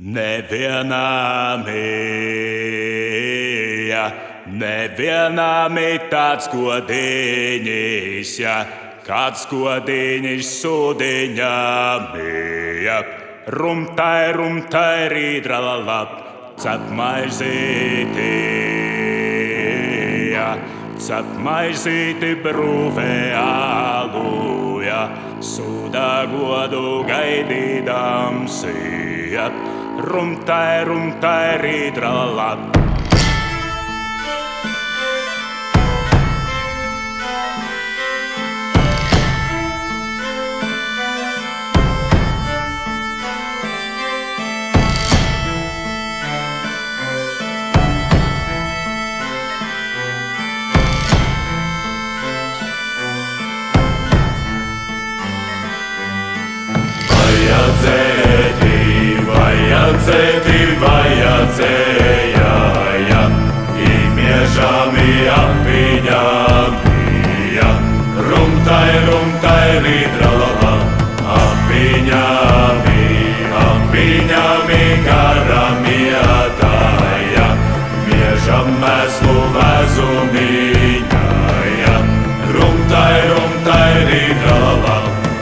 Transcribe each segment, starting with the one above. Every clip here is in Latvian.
Nevienam ir tāds godiņš, kāds godiņš sudiņam ir. Rumtai, rumtai, rīdralalap, cep maizīti brūvē aluja, suda godu gaidīdams iet. Rumtai, rumtai, rīdralalap. Vajadzēja, imiežami apiņamija, rumtai, rumtai, rīdralala, apiņami karamietaja, miežam mēslu vezumiņaja, rumtai, rumtai, rīdralala.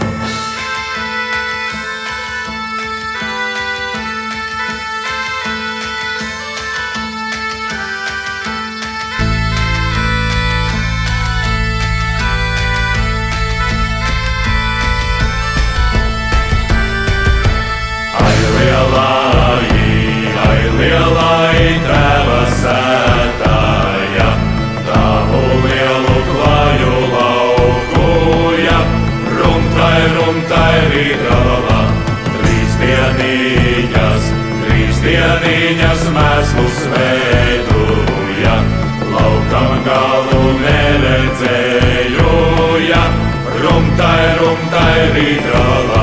Lielai tēva sētāja, tavu lielu klaju laukuja, rumtai, rumtai, rīdralala, trīs dieniņas mēslus veidoja, laukam galu neredzējuja, rumtai, rumtai, rīdralala.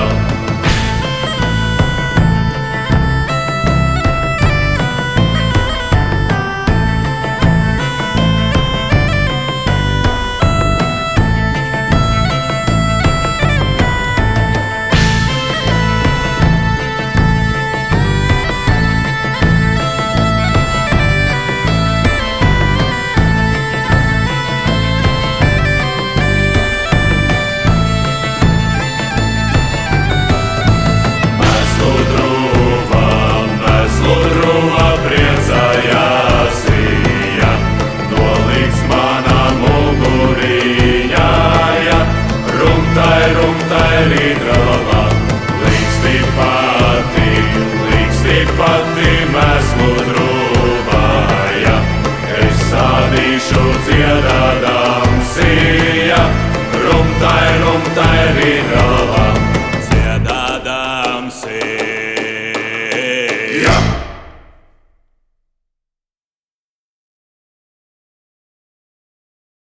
Līksti pati mēslu